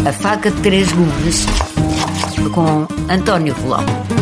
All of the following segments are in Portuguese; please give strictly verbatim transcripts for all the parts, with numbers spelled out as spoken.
A Faca de Três Gumes, com António Colombo.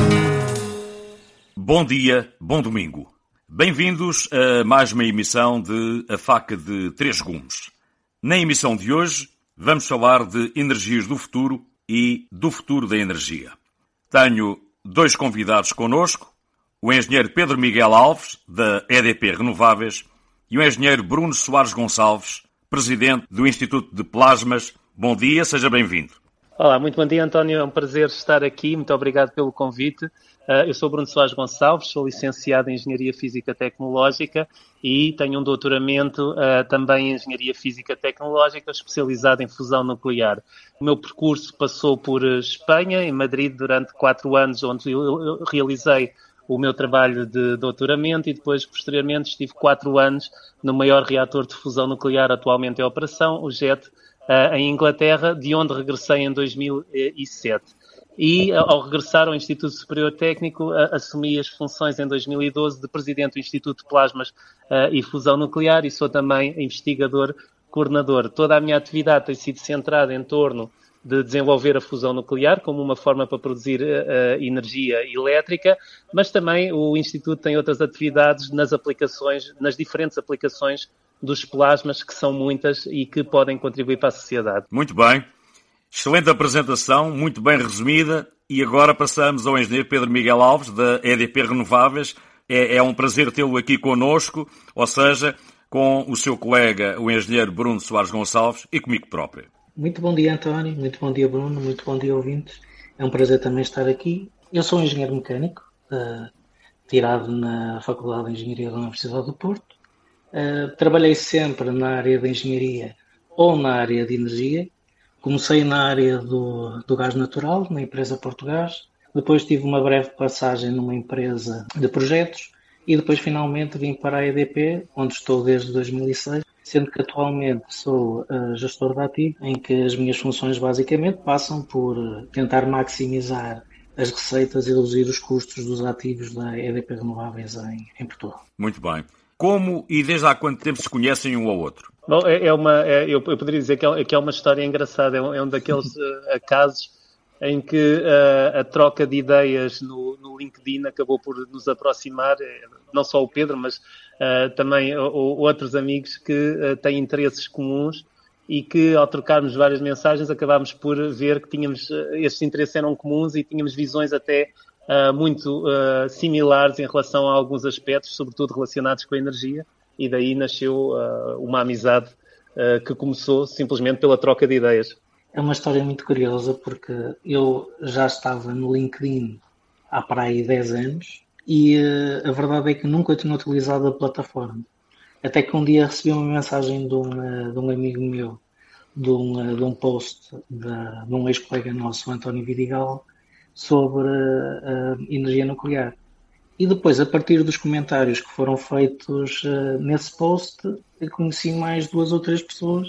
Bom dia, bom domingo. Bem-vindos a mais uma emissão de A Faca de Três Gumes. Na emissão de hoje, vamos falar de energias do futuro e do futuro da energia. Tenho dois convidados connosco, o engenheiro Pedro Miguel Alves, da E D P Renováveis, e o engenheiro Bruno Soares Gonçalves, presidente do Instituto de Plasmas. Bom dia, seja bem-vindo. Olá, muito bom dia, António. É um prazer estar aqui. Muito obrigado pelo convite. Eu sou Bruno Soares Gonçalves, sou licenciado em Engenharia Física Tecnológica e tenho um doutoramento uh, também em Engenharia Física Tecnológica, especializado em fusão nuclear. O meu percurso passou por Espanha, em Madrid, durante quatro anos, onde eu realizei o meu trabalho de doutoramento e depois, posteriormente, estive quatro anos no maior reator de fusão nuclear atualmente em operação, o JET, uh, em Inglaterra, de onde regressei em dois mil e sete. E, ao regressar ao Instituto Superior Técnico, assumi as funções em dois mil e doze de presidente do Instituto de Plasmas uh, e Fusão Nuclear e sou também investigador coordenador. Toda a minha atividade tem sido centrada em torno de desenvolver a fusão nuclear como uma forma para produzir uh, energia elétrica, mas também o Instituto tem outras atividades nas aplicações, nas diferentes aplicações dos plasmas, que são muitas e que podem contribuir para a sociedade. Muito bem. Excelente apresentação, muito bem resumida. E agora passamos ao engenheiro Pedro Miguel Alves, da E D P Renováveis. É, é um prazer tê-lo aqui connosco, ou seja, com o seu colega, o engenheiro Bruno Soares Gonçalves, e comigo próprio. Muito bom dia, António. Muito bom dia, Bruno. Muito bom dia, ouvintes. É um prazer também estar aqui. Eu sou um engenheiro mecânico, uh, tirado na Faculdade de Engenharia da Universidade do Porto. Uh, trabalhei sempre na área da engenharia ou na área de energia. Comecei na área do, do gás natural, na empresa Portugás. Depois tive uma breve passagem numa empresa de projetos e depois finalmente vim para a E D P, onde estou desde dois mil e seis, sendo que atualmente sou uh, gestor de ativo, em que as minhas funções basicamente passam por tentar maximizar as receitas e reduzir os custos dos ativos da E D P Renováveis em, em Portugal. Muito bem. Como e desde há quanto tempo se conhecem um ao outro? Bom, é, é uma, é, eu, eu poderia dizer que é, que é uma história engraçada, é um, é um daqueles uh, casos em que uh, a troca de ideias no, no LinkedIn acabou por nos aproximar, não só o Pedro, mas uh, também o, o, outros amigos que uh, têm interesses comuns e que, ao trocarmos várias mensagens, acabámos por ver que tínhamos, uh, estes interesses eram comuns e tínhamos visões até uh, muito uh, similares em relação a alguns aspectos, sobretudo relacionados com a energia. E daí nasceu uh, uma amizade uh, que começou simplesmente pela troca de ideias. É uma história muito curiosa porque eu já estava no LinkedIn há para aí dez anos e uh, a verdade é que nunca tinha utilizado a plataforma. Até que um dia recebi uma mensagem de um, uh, de um amigo meu, de um, uh, de um post de, de um ex-colega nosso, António Vidigal, sobre uh, uh, energia nuclear. E depois, a partir dos comentários que foram feitos uh, nesse post, eu conheci mais duas ou três pessoas,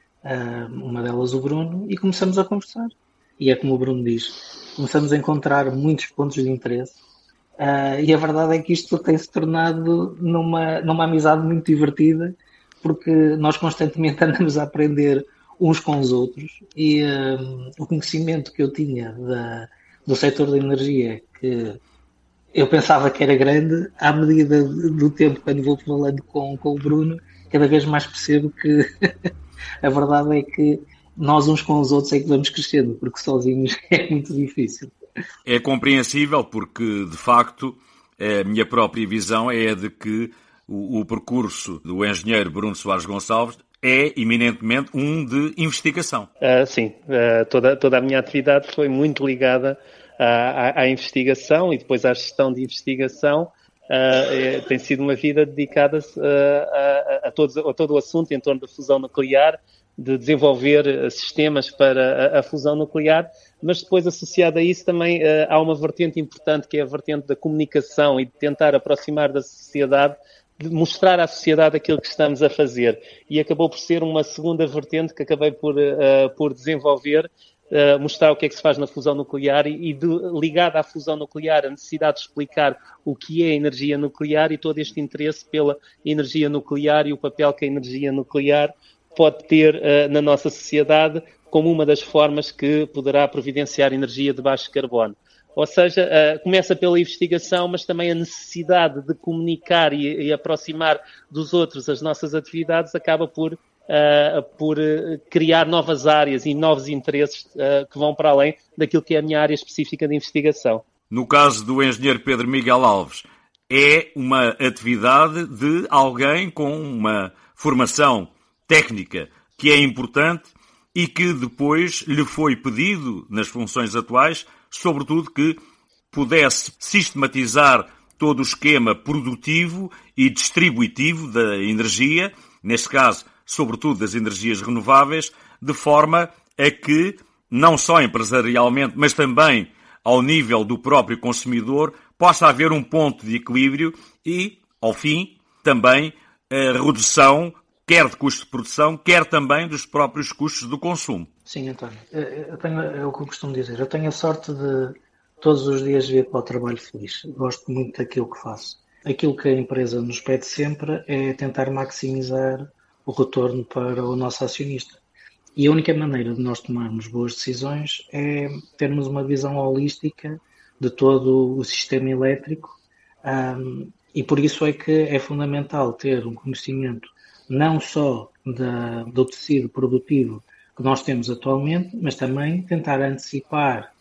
uh, uma delas o Bruno, e começamos a conversar. E é como o Bruno diz, começamos a encontrar muitos pontos de interesse. Uh, e a verdade é que isto tem-se tornado numa, numa amizade muito divertida, porque nós constantemente andamos a aprender uns com os outros. E uh, o conhecimento que eu tinha da, do setor da energia, que eu pensava que era grande, à medida do tempo, quando vou falando com, com o Bruno, cada vez mais percebo que a verdade é que nós uns com os outros é que vamos crescendo, porque sozinhos é muito difícil. É compreensível porque, de facto, a minha própria visão é a de que o, o percurso do engenheiro Bruno Soares Gonçalves é eminentemente um de investigação. Uh, sim, uh, toda, toda a minha atividade foi muito ligada À, à investigação e depois à gestão de investigação. Uh, é, tem sido uma vida dedicada uh, a, a, todos, a todo o assunto em torno da fusão nuclear, de desenvolver sistemas para a, a fusão nuclear, mas depois associado a isso também uh, há uma vertente importante que é a vertente da comunicação e de tentar aproximar da sociedade, de mostrar à sociedade aquilo que estamos a fazer. E acabou por ser uma segunda vertente que acabei por, uh, por desenvolver, Uh, mostrar o que é que se faz na fusão nuclear e, e de, ligada à fusão nuclear, a necessidade de explicar o que é a energia nuclear e todo este interesse pela energia nuclear e o papel que a energia nuclear pode ter uh, na nossa sociedade como uma das formas que poderá providenciar energia de baixo carbono. Ou seja, uh, começa pela investigação, mas também a necessidade de comunicar e, e aproximar dos outros as nossas atividades acaba por, uh, por uh, criar novas áreas e novos interesses uh, que vão para além daquilo que é a minha área específica de investigação. No caso do engenheiro Pedro Miguel Alves, é uma atividade de alguém com uma formação técnica que é importante e que depois lhe foi pedido, nas funções atuais, sobretudo que pudesse sistematizar todo o esquema produtivo e distributivo da energia, neste caso, sobretudo das energias renováveis, de forma a que, não só empresarialmente, mas também ao nível do próprio consumidor, possa haver um ponto de equilíbrio e, ao fim, também a redução, quer de custo de produção, quer também dos próprios custos do consumo. Sim, António. Eu tenho, é o que eu costumo dizer. Eu tenho a sorte de todos os dias vir para o trabalho feliz. Gosto muito daquilo que faço. Aquilo que a empresa nos pede sempre é tentar maximizar o retorno para o nosso acionista. E a única maneira de nós tomarmos boas decisões é termos uma visão holística de todo o sistema elétrico, um, e por isso é que é fundamental ter um conhecimento não só da, do tecido produtivo que nós temos atualmente, mas também tentar antecipar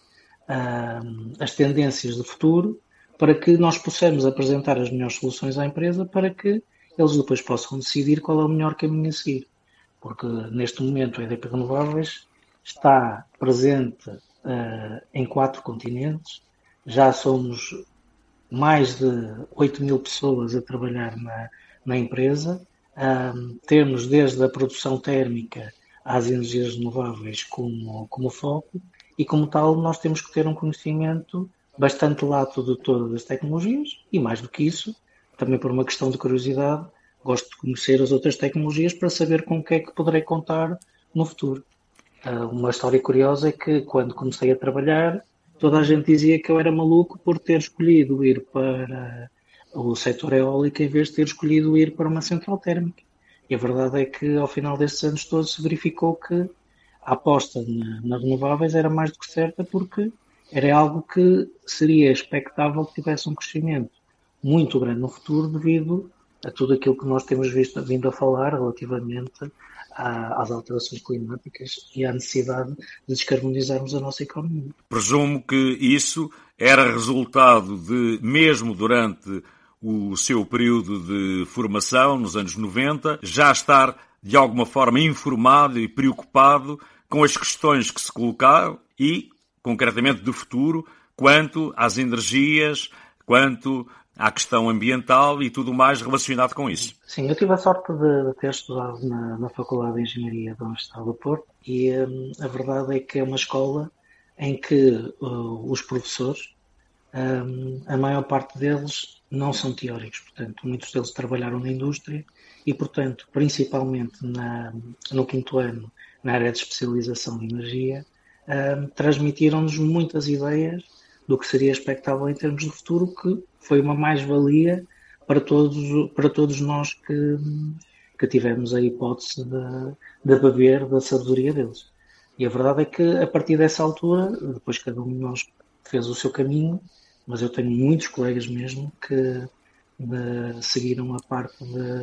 um, as tendências do futuro para que nós possamos apresentar as melhores soluções à empresa para que eles depois possam decidir qual é o melhor caminho a seguir. Porque neste momento a E D P Renováveis está presente uh, em quatro continentes, já somos mais de oito mil pessoas a trabalhar na, na empresa, um, temos desde a produção térmica às energias renováveis como, como foco, e como tal nós temos que ter um conhecimento bastante lato de todas as tecnologias, e mais do que isso, também por uma questão de curiosidade, gosto de conhecer as outras tecnologias para saber com o que é que poderei contar no futuro. Uma história curiosa é que quando comecei a trabalhar, toda a gente dizia que eu era maluco por ter escolhido ir para o setor eólico em vez de ter escolhido ir para uma central térmica. E a verdade é que ao final destes anos todos se verificou que a aposta na, na renováveis era mais do que certa, porque era algo que seria expectável que tivesse um crescimento muito grande no futuro devido a tudo aquilo que nós temos visto, vindo a falar relativamente à, às alterações climáticas e à necessidade de descarbonizarmos a nossa economia. Presumo que isso era resultado de, mesmo durante o seu período de formação, nos anos noventa, já estar de alguma forma informado e preocupado com as questões que se colocaram e, concretamente, do futuro, quanto às energias, quanto à questão ambiental e tudo mais relacionado com isso. Sim, eu tive a sorte de ter estudado na, na Faculdade de Engenharia da Universidade do Porto e hum, a verdade é que é uma escola em que uh, os professores, um, a maior parte deles não são teóricos, portanto, muitos deles trabalharam na indústria e, portanto, principalmente na, no quinto ano, na área de especialização de energia, um, transmitiram-nos muitas ideias do que seria expectável em termos de futuro, que foi uma mais-valia para todos, para todos nós que, que tivemos a hipótese de, de beber da sabedoria deles. E a verdade é que, a partir dessa altura, depois cada um de nós fez o seu caminho, mas eu tenho muitos colegas mesmo que de, seguiram a parte de,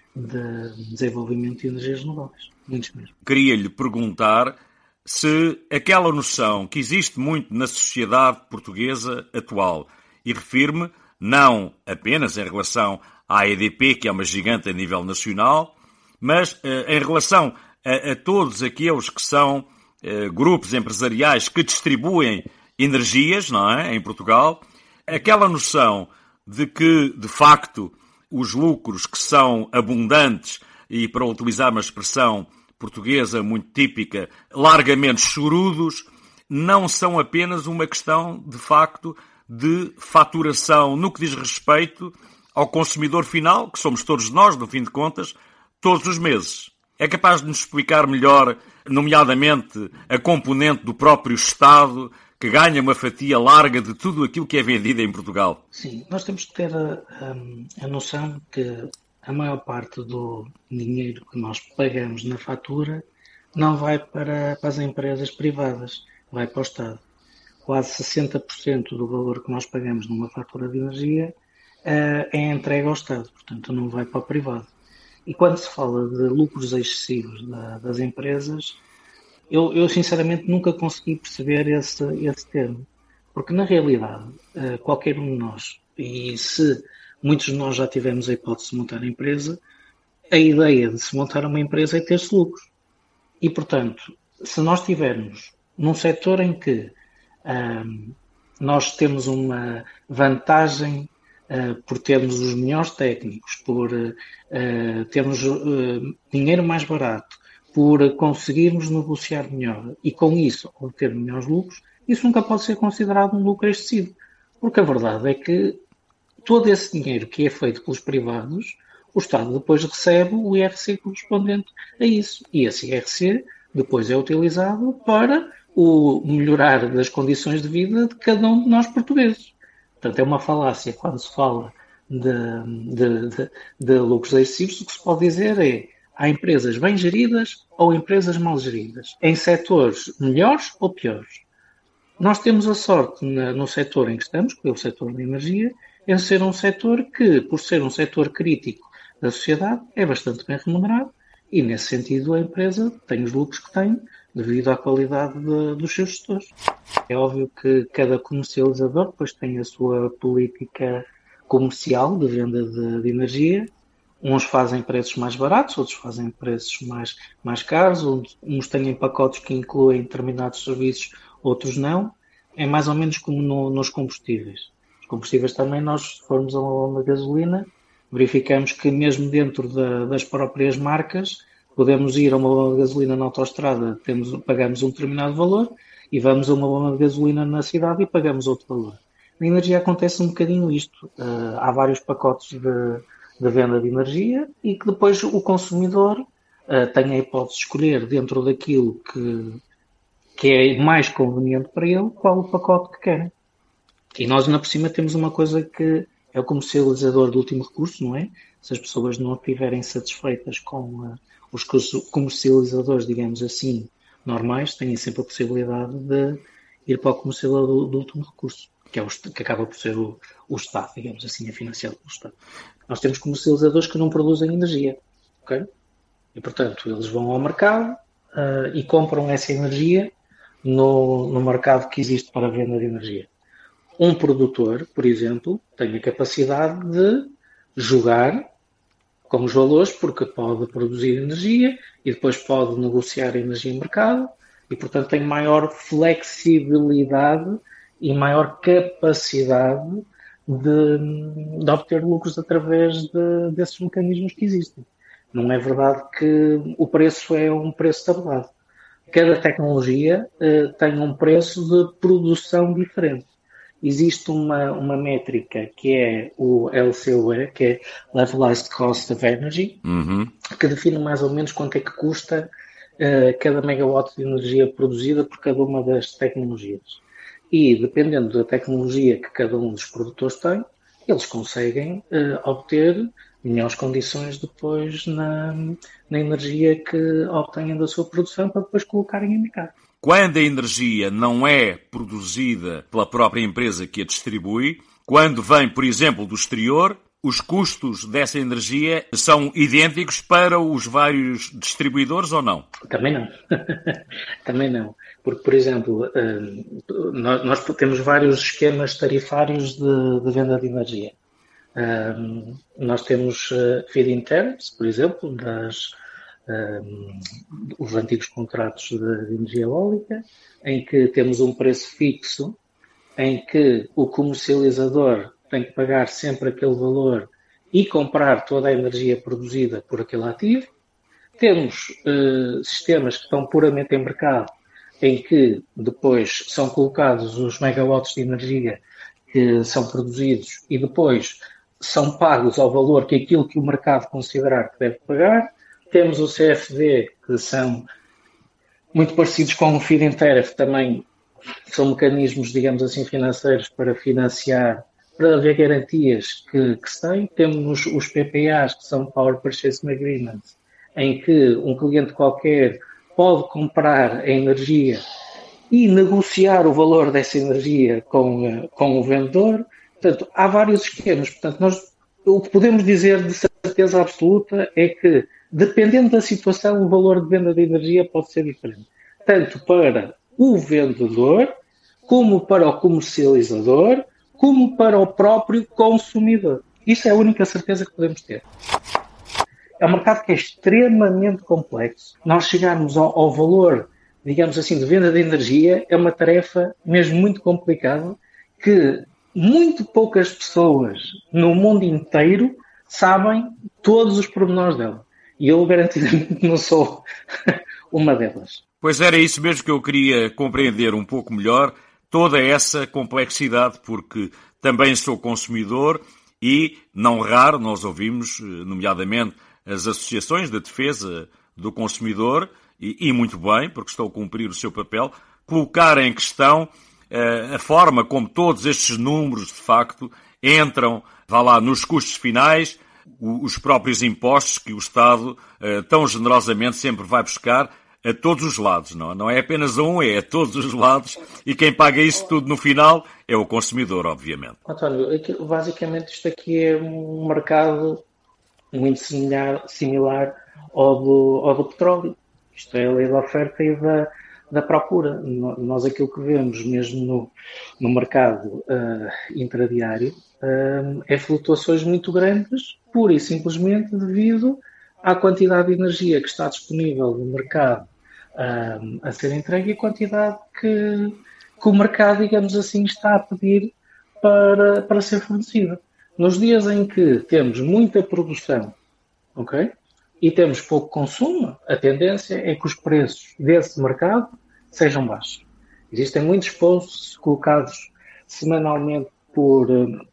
de desenvolvimento de energias renováveis. Muitos mesmo. Queria-lhe perguntar se aquela noção que existe muito na sociedade portuguesa atual, e refiro-me não apenas em relação à E D P, que é uma gigante a nível nacional, mas uh, em relação a, a todos aqueles que são uh, grupos empresariais que distribuem energias, não é, em Portugal, aquela noção de que, de facto, os lucros que são abundantes, e para utilizar uma expressão portuguesa muito típica, largamente chorudos, não são apenas uma questão, de facto, de faturação no que diz respeito ao consumidor final, que somos todos nós, no fim de contas, todos os meses. É capaz de nos explicar melhor, nomeadamente, a componente do próprio Estado, que ganha uma fatia larga de tudo aquilo que é vendido em Portugal? Sim, nós temos que ter a, a, a noção que a maior parte do dinheiro que nós pagamos na fatura não vai para, para as empresas privadas, vai para o Estado. Quase sessenta por cento do valor que nós pagamos numa fatura de energia uh, é entregue ao Estado, portanto não vai para o privado. E quando se fala de lucros excessivos da, das empresas, eu, eu sinceramente nunca consegui perceber esse, esse termo, porque na realidade uh, qualquer um de nós, e se muitos de nós já tivemos a hipótese de montar a empresa, a ideia de se montar uma empresa é ter-se lucros. E, portanto, se nós tivermos num setor em que um, nós temos uma vantagem uh, por termos os melhores técnicos, por uh, termos uh, dinheiro mais barato, por conseguirmos negociar melhor e, com isso, obter melhores lucros, isso nunca pode ser considerado um lucro excessivo. Porque a verdade é que todo esse dinheiro que é feito pelos privados, o Estado depois recebe o I R C correspondente a isso. E esse I R C depois é utilizado para o melhorar das condições de vida de cada um de nós portugueses. Portanto, é uma falácia quando se fala de, de, de, de lucros excessivos. O que se pode dizer é há empresas bem geridas ou empresas mal geridas, em setores melhores ou piores. Nós temos a sorte na, no setor em que estamos, que é o setor da energia, em ser um setor que, por ser um setor crítico da sociedade, é bastante bem remunerado e, nesse sentido, a empresa tem os lucros que tem devido à qualidade de, dos seus gestores. É óbvio que cada comercializador depois tem a sua política comercial de venda de, de energia. Uns fazem preços mais baratos, outros fazem preços mais, mais caros, uns têm pacotes que incluem determinados serviços, outros não. É mais ou menos como no, nos combustíveis. Os combustíveis também, nós, se formos a uma gasolina, verificamos que mesmo dentro da, das próprias marcas, podemos ir a uma bomba de gasolina na autoestrada, temos, pagamos um determinado valor, e vamos a uma bomba de gasolina na cidade e pagamos outro valor. Na energia acontece um bocadinho isto. Uh, há vários pacotes de, de venda de energia e que depois o consumidor uh, tem a hipótese de escolher dentro daquilo que, que é mais conveniente para ele, qual o pacote que quer. E nós, na por cima, temos uma coisa que é o comercializador de último recurso, não é? Se as pessoas não estiverem satisfeitas com uh, os comercializadores, digamos assim, normais, têm sempre a possibilidade de ir para o comercializador de último recurso, que, é o, que acaba por ser o, o Estado, digamos assim, é financiado pelo Estado. Nós temos comercializadores que não produzem energia, ok? E, portanto, eles vão ao mercado uh, e compram essa energia no, no mercado que existe para a venda de energia. Um produtor, por exemplo, tem a capacidade de jogar com os valores, porque pode produzir energia e depois pode negociar a energia em mercado e, portanto, tem maior flexibilidade e maior capacidade de, de obter lucros através de, desses mecanismos que existem. Não é verdade que o preço é um preço tabelado. Cada tecnologia uh, tem um preço de produção diferente. Existe uma, uma métrica que é o L C O E, que é Levelized Cost of Energy, uhum. que define mais ou menos quanto é que custa uh, cada megawatt de energia produzida por cada uma das tecnologias. E, dependendo da tecnologia que cada um dos produtores tem, eles conseguem uh, obter melhores condições depois na, na energia que obtenham da sua produção para depois colocarem em mercado. Quando a energia não é produzida pela própria empresa que a distribui, quando vem, por exemplo, do exterior, os custos dessa energia são idênticos para os vários distribuidores ou não? Também não. Também não. Porque, por exemplo, nós temos vários esquemas tarifários de, de venda de energia. Nós temos feed-in tariffs, por exemplo, das... Um, os antigos contratos de, de energia eólica, em que temos um preço fixo, em que o comercializador tem que pagar sempre aquele valor e comprar toda a energia produzida por aquele ativo. Temos uh, sistemas que estão puramente em mercado, em que depois são colocados os megawatts de energia que são produzidos e depois são pagos ao valor que aquilo que o mercado considerar que deve pagar. Temos o C F D, que são muito parecidos com o feed-in tariff, também são mecanismos, digamos assim, financeiros para financiar, para haver garantias que, que se têm. Temos os P P As, que são Power Purchase Agreements, em que um cliente qualquer pode comprar a energia e negociar o valor dessa energia com, com o vendedor. Portanto, há vários esquemas. Portanto, nós, o que podemos dizer de certeza absoluta é que, dependendo da situação, o valor de venda de energia pode ser diferente. Tanto para o vendedor, como para o comercializador, como para o próprio consumidor. Isso é a única certeza que podemos ter. É um mercado que é extremamente complexo. Nós chegarmos ao, ao valor, digamos assim, de venda de energia é uma tarefa mesmo muito complicada que muito poucas pessoas no mundo inteiro sabem todos os pormenores dela. E eu garantidamente não sou uma delas. Pois era isso mesmo que eu queria compreender um pouco melhor, toda essa complexidade, porque também sou consumidor e, não raro, nós ouvimos, nomeadamente, as associações de defesa do consumidor, e, e muito bem, porque estão a cumprir o seu papel, colocar em questão uh, a forma como todos estes números, de facto, entram, vá lá, nos custos finais, os próprios impostos que o Estado uh, tão generosamente sempre vai buscar a todos os lados, não, não é apenas a um, é a todos os lados, e quem paga isso tudo no final é o consumidor, obviamente. António, basicamente isto aqui é um mercado muito similar, similar ao, do, ao do petróleo. Isto é a lei da oferta e da, da procura. Nós aquilo que vemos mesmo no, no mercado uh, intradiário uh, é flutuações muito grandes, pura e simplesmente devido à quantidade de energia que está disponível no mercado uh, a ser entregue e a quantidade que, que o mercado, digamos assim, está a pedir para, para ser fornecida. Nos dias em que temos muita produção, ok? E temos pouco consumo, a tendência é que os preços desse mercado sejam baixos. Existem muitos posts colocados semanalmente por,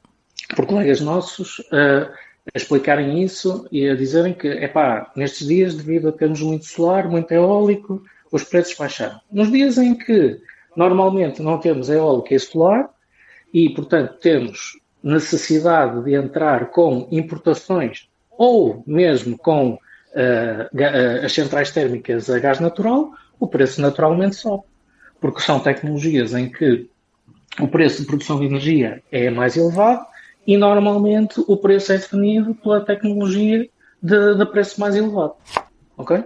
por colegas nossos uh, a explicarem isso e a dizerem que, epá, nestes dias, devido a termos muito solar, muito eólico, os preços baixaram. Nos dias em que normalmente não temos eólico e solar e, portanto, temos necessidade de entrar com importações ou mesmo com uh, as centrais térmicas a gás natural, o preço naturalmente sobe. Porque são tecnologias em que o preço de produção de energia é mais elevado e normalmente o preço é definido pela tecnologia de, de preço mais elevado. Ok?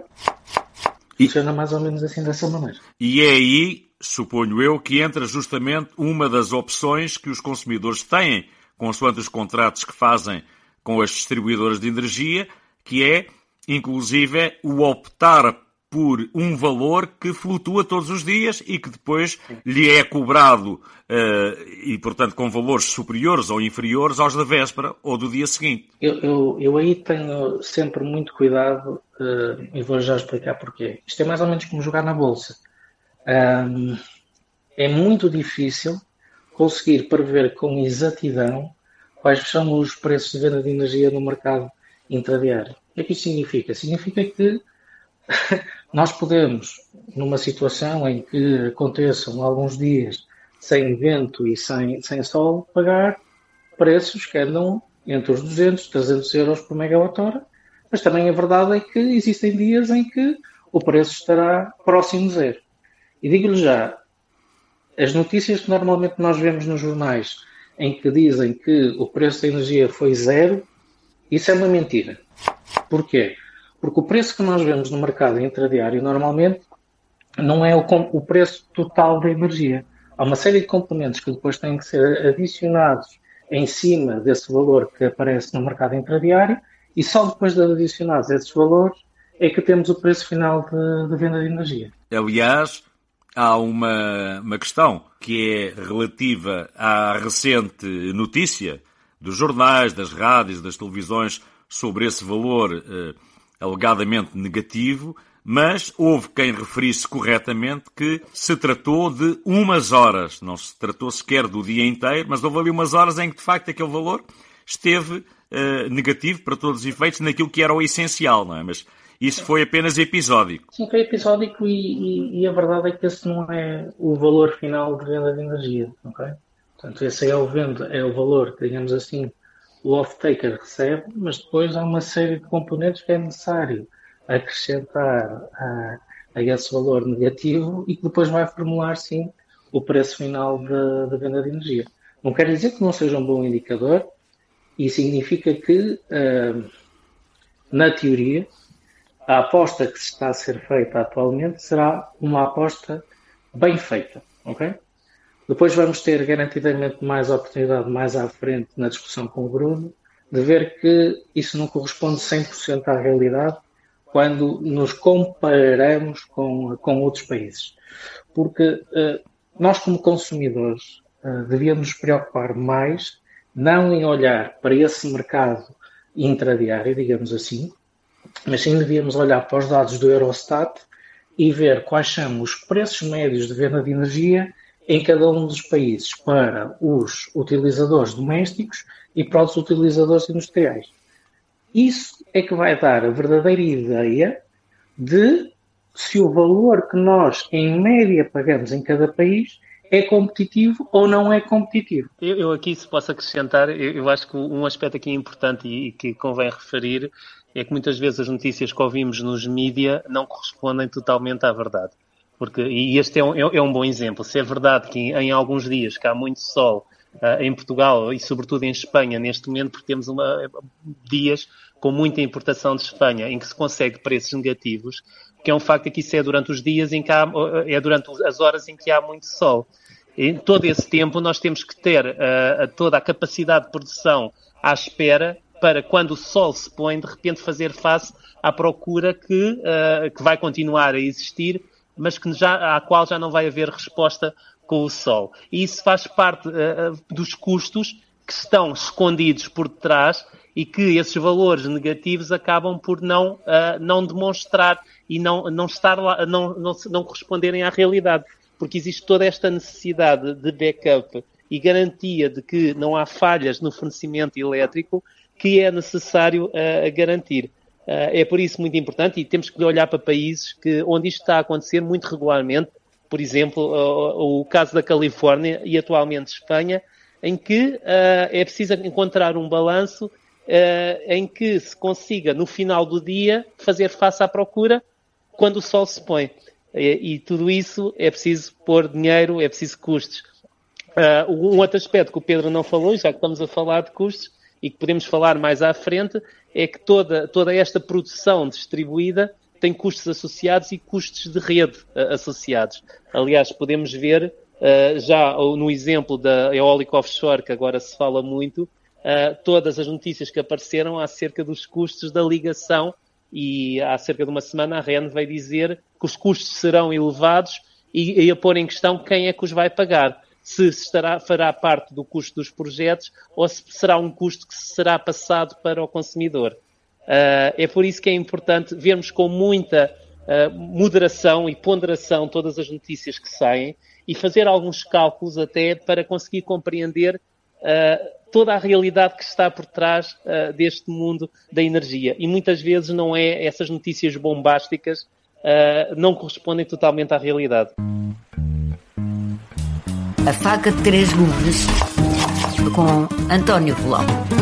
E, funciona mais ou menos assim dessa maneira. E é aí, suponho eu, que entra justamente uma das opções que os consumidores têm consoante os contratos que fazem com as distribuidoras de energia, que é, inclusive, o optar por um valor que flutua todos os dias e que depois lhe é cobrado, uh, e, portanto, com valores superiores ou inferiores aos da véspera ou do dia seguinte. Eu, eu, eu aí tenho sempre muito cuidado, uh, e vou já explicar porquê. Isto é mais ou menos como jogar na bolsa. Um, é muito difícil conseguir prever com exatidão quais são os preços de venda de energia no mercado intradiário. O que é que isso significa? Significa que nós podemos, numa situação em que aconteçam alguns dias sem vento e sem, sem sol, pagar preços que andam entre os duzentos, trezentos euros por megawatt-hora, mas também a verdade é que existem dias em que o preço estará próximo de zero. E digo-lhe já, as notícias que normalmente nós vemos nos jornais em que dizem que o preço da energia foi zero, isso é uma mentira. Porquê? Porque o preço que nós vemos no mercado intradiário normalmente não é o, o preço total da energia. Há uma série de componentes que depois têm que ser adicionados em cima desse valor que aparece no mercado intradiário e só depois de adicionados esses valores é que temos o preço final de, de venda de energia. Aliás, há uma, uma questão que é relativa à recente notícia dos jornais, das rádios, das televisões sobre esse valor eh, alegadamente negativo, mas houve quem referisse corretamente que se tratou de umas horas, não se tratou sequer do dia inteiro, mas houve ali umas horas em que, de facto, aquele valor esteve uh, negativo para todos os efeitos naquilo que era o essencial, não é? Mas isso foi apenas episódico. Sim, foi episódico e, e, e a verdade é que esse não é o valor final de venda de energia, ok? Portanto, esse é o, venda, é o valor que, digamos assim, o off-taker recebe, mas depois há uma série de componentes que é necessário acrescentar a, a esse valor negativo e que depois vai formular, sim, o preço final da venda de energia. Não quer dizer que não seja um bom indicador e significa que, na teoria, a aposta que está a ser feita atualmente será uma aposta bem feita, ok? Depois vamos ter garantidamente mais oportunidade mais à frente na discussão com o Bruno de ver que isso não corresponde cem por cento à realidade quando nos comparamos com, com outros países. Porque uh, nós, como consumidores, uh, devíamos nos preocupar mais não em olhar para esse mercado intradiário, digamos assim, mas sim devíamos olhar para os dados do Eurostat e ver quais são os preços médios de venda de energia em cada um dos países para os utilizadores domésticos e para os utilizadores industriais. Isso é que vai dar a verdadeira ideia de se o valor que nós, em média, pagamos em cada país é competitivo ou não é competitivo. Eu, eu aqui, se posso acrescentar, eu, eu acho que um aspecto aqui importante e, e que convém referir é que muitas vezes as notícias que ouvimos nos mídia não correspondem totalmente à verdade. Porque, e este é um, é um bom exemplo. Se é verdade que em alguns dias que há muito sol uh, em Portugal e sobretudo em Espanha, neste momento, porque temos uma, dias com muita importação de Espanha, em que se consegue preços negativos, que é um facto que isso é durante os dias em que há, é durante as horas em que há muito sol. Em todo esse tempo nós temos que ter uh, toda a capacidade de produção à espera para quando o sol se põe, de repente fazer face à procura que, uh, que vai continuar a existir, mas que já, à qual já não vai haver resposta com o sol. E isso faz parte uh, dos custos que estão escondidos por detrás e que esses valores negativos acabam por não, uh, não demonstrar e não, não, estar lá, não, não, não corresponderem à realidade. Porque existe toda esta necessidade de backup e garantia de que não há falhas no fornecimento elétrico que é necessário uh, garantir. Uh, é por isso muito importante e temos que olhar para países que, onde isto está a acontecer muito regularmente, por exemplo, uh, o caso da Califórnia e atualmente Espanha, em que uh, é preciso encontrar um balanço uh, em que se consiga, no final do dia, fazer face à procura quando o sol se põe. E, e tudo isso é preciso pôr dinheiro, é preciso custos. Uh, um outro aspecto que o Pedro não falou, já que estamos a falar de custos, e que podemos falar mais à frente, é que toda, toda esta produção distribuída tem custos associados e custos de rede uh, associados. Aliás, podemos ver, uh, já no exemplo da eólica offshore, que agora se fala muito, uh, todas as notícias que apareceram acerca dos custos da ligação, e há cerca de uma semana a REN veio dizer que os custos serão elevados e, e a pôr em questão quem é que os vai pagar. Se estará, fará parte do custo dos projetos ou se será um custo que será passado para o consumidor. Uh, é por isso que é importante vermos com muita uh, moderação e ponderação todas as notícias que saem e fazer alguns cálculos até para conseguir compreender uh, toda a realidade que está por trás uh, deste mundo da energia. E muitas vezes não é essas notícias bombásticas uh, não correspondem totalmente à realidade. A Faca de Três Gumes, com António Rolão.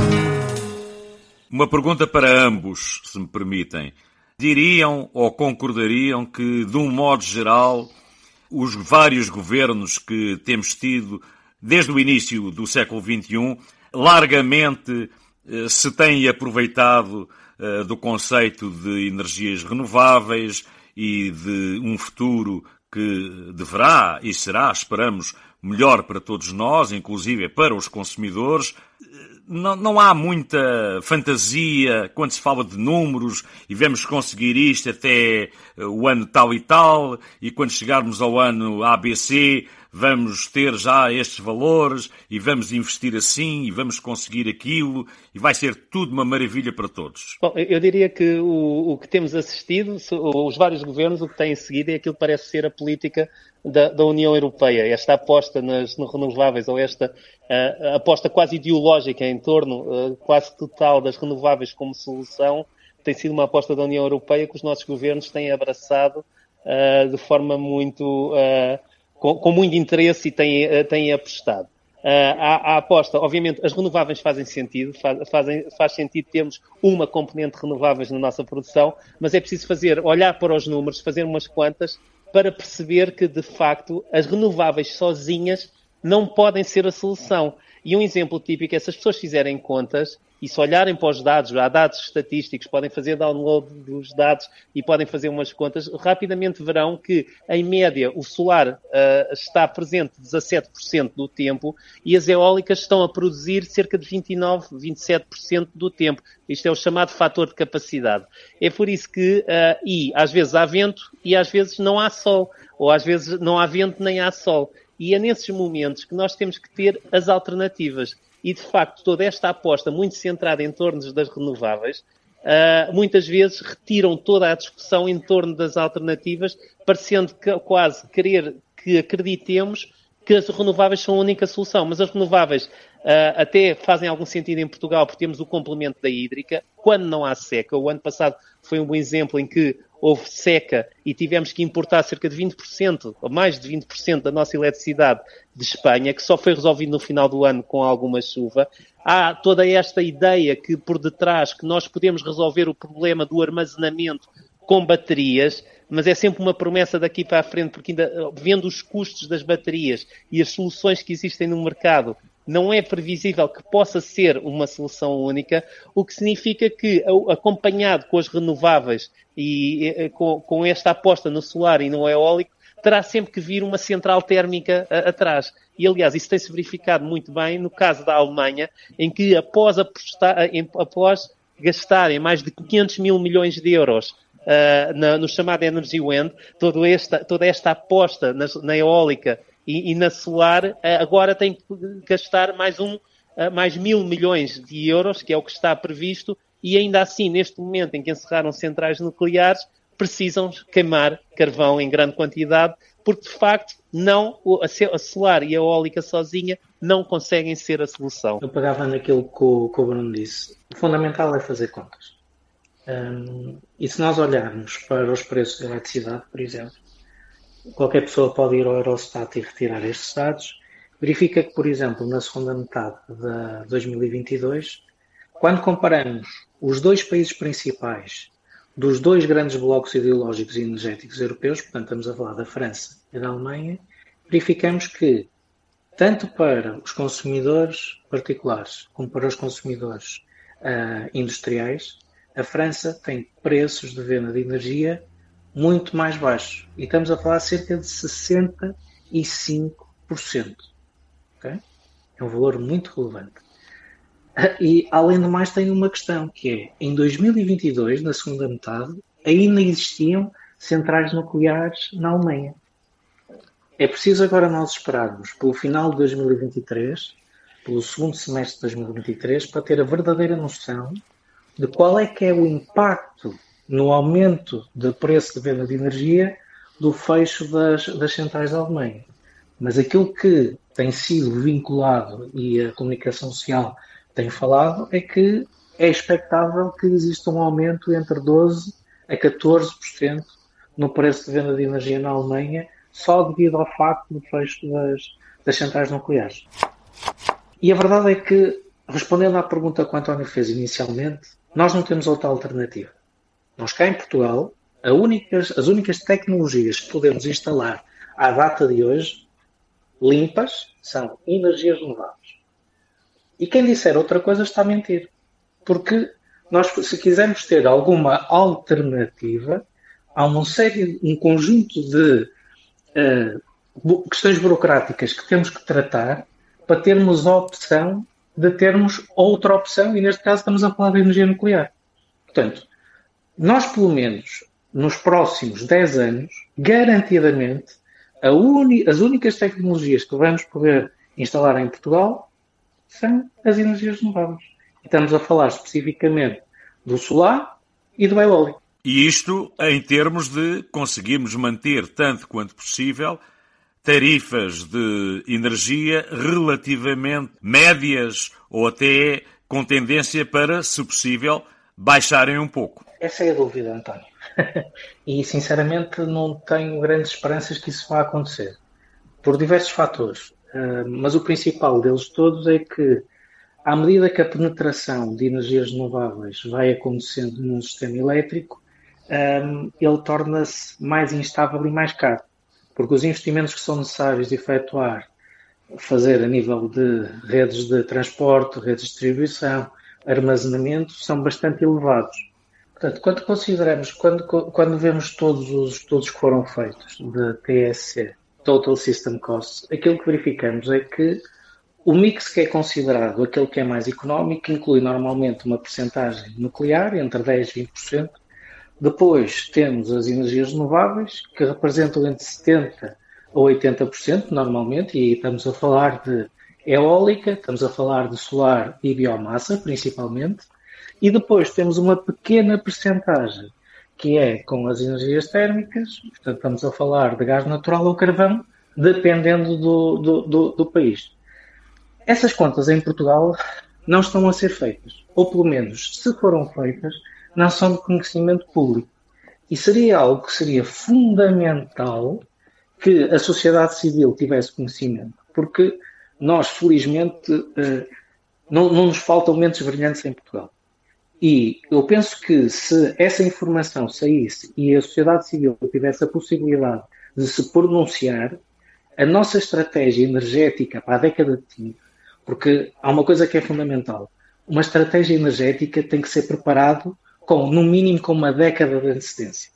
Uma pergunta para ambos, se me permitem. Diriam ou concordariam que, de um modo geral, os vários governos que temos tido desde o início do século vinte e um, largamente eh, se têm aproveitado eh, do conceito de energias renováveis e de um futuro que deverá e será, esperamos, melhor para todos nós, inclusive para os consumidores. Não, não há muita fantasia quando se fala de números e vamos conseguir isto até o ano tal e tal, e quando chegarmos ao ano A B C vamos ter já estes valores e vamos investir assim e vamos conseguir aquilo e vai ser tudo uma maravilha para todos. Bom, eu diria que o, o que temos assistido, os vários governos, o que têm seguido é aquilo que parece ser a política da, da União Europeia. Esta aposta nas, nas renováveis, ou esta uh, aposta quase ideológica em torno uh, quase total das renováveis como solução, tem sido uma aposta da União Europeia que os nossos governos têm abraçado uh, de forma muito... Uh, Com, com muito interesse e têm, têm apostado. a, a aposta, obviamente, as renováveis fazem sentido, faz, fazem, faz sentido termos uma componente renováveis na nossa produção, mas é preciso fazer, olhar para os números, fazer umas quantas, para perceber que, de facto, as renováveis sozinhas não podem ser a solução. E um exemplo típico é, se as pessoas fizerem contas e se olharem para os dados, há dados estatísticos, podem fazer download dos dados e podem fazer umas contas, rapidamente verão que, em média, o solar uh, está presente dezassete por cento do tempo e as eólicas estão a produzir cerca de vinte e nove, vinte e sete por cento do tempo. Isto é o chamado fator de capacidade. É por isso que, uh, e às vezes há vento e às vezes não há sol, ou às vezes não há vento nem há sol. E é nesses momentos que nós temos que ter as alternativas. E, de facto, toda esta aposta muito centrada em torno das renováveis, uh, muitas vezes retiram toda a discussão em torno das alternativas, parecendo que, quase querer que acreditemos que as renováveis são a única solução. Mas as renováveis uh, até fazem algum sentido em Portugal, porque temos o complemento da hídrica, quando não há seca. O ano passado foi um bom exemplo em que houve seca e tivemos que importar cerca de vinte por cento, ou mais de vinte por cento da nossa eletricidade de Espanha, que só foi resolvido no final do ano com alguma chuva. Há toda esta ideia que por detrás que nós podemos resolver o problema do armazenamento com baterias, mas é sempre uma promessa daqui para a frente, porque ainda vendo os custos das baterias e as soluções que existem no mercado, não é previsível que possa ser uma solução única, o que significa que, acompanhado com as renováveis e, e com, com esta aposta no solar e no eólico, terá sempre que vir uma central térmica a, atrás. E, aliás, isso tem-se verificado muito bem no caso da Alemanha, em que após, apostar, em, após gastarem mais de quinhentos mil milhões de euros uh, na, no chamado Energy Wind, todo esta, toda esta aposta na, na eólica E, e na solar, agora tem que gastar mais, um, mais mil milhões de euros, que é o que está previsto, e ainda assim, neste momento em que encerraram centrais nucleares, precisam queimar carvão em grande quantidade, porque de facto não, a solar e a eólica sozinha não conseguem ser a solução. Eu pegava naquilo que o, que o Bruno disse. O fundamental é fazer contas. Um, e se nós olharmos para os preços de eletricidade, por exemplo, qualquer pessoa pode ir ao Eurostat e retirar estes dados. Verifica que, por exemplo, na segunda metade de dois mil e vinte e dois, quando comparamos os dois países principais dos dois grandes blocos ideológicos e energéticos europeus, portanto estamos a falar da França e da Alemanha, verificamos que, tanto para os consumidores particulares como para os consumidores uh, industriais, a França tem preços de venda de energia muito mais baixo. E estamos a falar de cerca de sessenta e cinco por cento. Okay? É um valor muito relevante. E, além do mais, tem uma questão, que é, em dois mil e vinte e dois, na segunda metade, ainda existiam centrais nucleares na Alemanha. É preciso agora nós esperarmos pelo final de dois mil e vinte e três, pelo segundo semestre de dois mil e vinte e três, para ter a verdadeira noção de qual é que é o impacto no aumento de preço de venda de energia do fecho das, das centrais da Alemanha. Mas aquilo que tem sido vinculado e a comunicação social tem falado é que é expectável que exista um aumento entre doze a catorze por cento no preço de venda de energia na Alemanha, só devido ao facto do fecho das, das centrais nucleares. E a verdade é que, respondendo à pergunta que o António fez inicialmente, nós não temos outra alternativa. Nós cá em Portugal, a únicas, as únicas tecnologias que podemos instalar à data de hoje, limpas, são energias renováveis. E quem disser outra coisa está a mentir. Porque nós, se quisermos ter alguma alternativa, há uma série, um conjunto de uh, questões burocráticas que temos que tratar para termos a opção de termos outra opção, e neste caso estamos a falar de energia nuclear. Portanto, nós, pelo menos, nos próximos dez anos, garantidamente, a uni- as únicas tecnologias que vamos poder instalar em Portugal são as energias renováveis. Estamos a falar especificamente do solar e do eólico. E isto em termos de conseguirmos manter, tanto quanto possível, tarifas de energia relativamente médias ou até com tendência para, se possível, baixarem um pouco. Essa é a dúvida, António. E, sinceramente, não tenho grandes esperanças que isso vá acontecer. Por diversos fatores. uh, mas o principal deles todos é que, à medida que a penetração de energias renováveis vai acontecendo num sistema elétrico, um, ele torna-se mais instável e mais caro, porque os investimentos que são necessários de efetuar, fazer a nível de redes de transporte, redes de distribuição, armazenamento, são bastante elevados. Portanto, quando consideramos, quando, quando vemos todos os estudos que foram feitos de T S C, Total System Costs, aquilo que verificamos é que o mix que é considerado aquele que é mais económico inclui normalmente uma percentagem nuclear, entre dez e vinte por cento. Depois temos as energias renováveis, que representam entre setenta por cento a oitenta por cento normalmente, e aí estamos a falar de eólica, estamos a falar de solar e biomassa, principalmente. E depois temos uma pequena percentagem, que é com as energias térmicas, portanto estamos a falar de gás natural ou carvão, dependendo do, do, do, do país. Essas contas em Portugal não estão a ser feitas, ou pelo menos, se foram feitas, não são de conhecimento público. E seria algo que seria fundamental que a sociedade civil tivesse conhecimento, porque nós, felizmente, não, não nos faltam mentes brilhantes em Portugal. E eu penso que se essa informação saísse e a sociedade civil tivesse a possibilidade de se pronunciar, a nossa estratégia energética para a década de trinta, porque há uma coisa que é fundamental, uma estratégia energética tem que ser preparado com, no mínimo, com uma década de antecedência.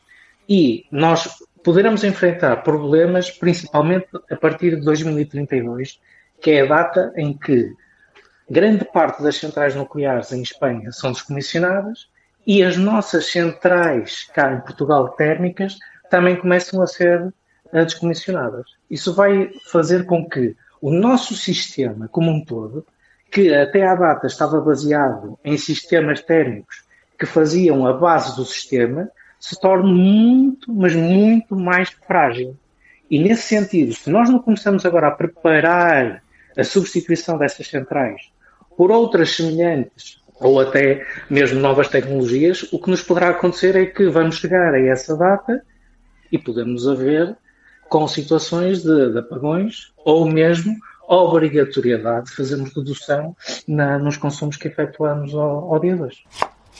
E nós poderemos enfrentar problemas, principalmente a partir de dois mil e trinta e dois, que é a data em que grande parte das centrais nucleares em Espanha são descomissionadas e as nossas centrais cá em Portugal térmicas também começam a ser descomissionadas. Isso vai fazer com que o nosso sistema como um todo, que até à data estava baseado em sistemas térmicos que faziam a base do sistema, se torne muito, mas muito mais frágil. E nesse sentido, se nós não começamos agora a preparar a substituição dessas centrais por outras semelhantes, ou até mesmo novas tecnologias, o que nos poderá acontecer é que vamos chegar a essa data e podemos haver com situações de, de apagões ou mesmo a obrigatoriedade de fazermos redução na, nos consumos que efetuamos ao, ao dia de hoje.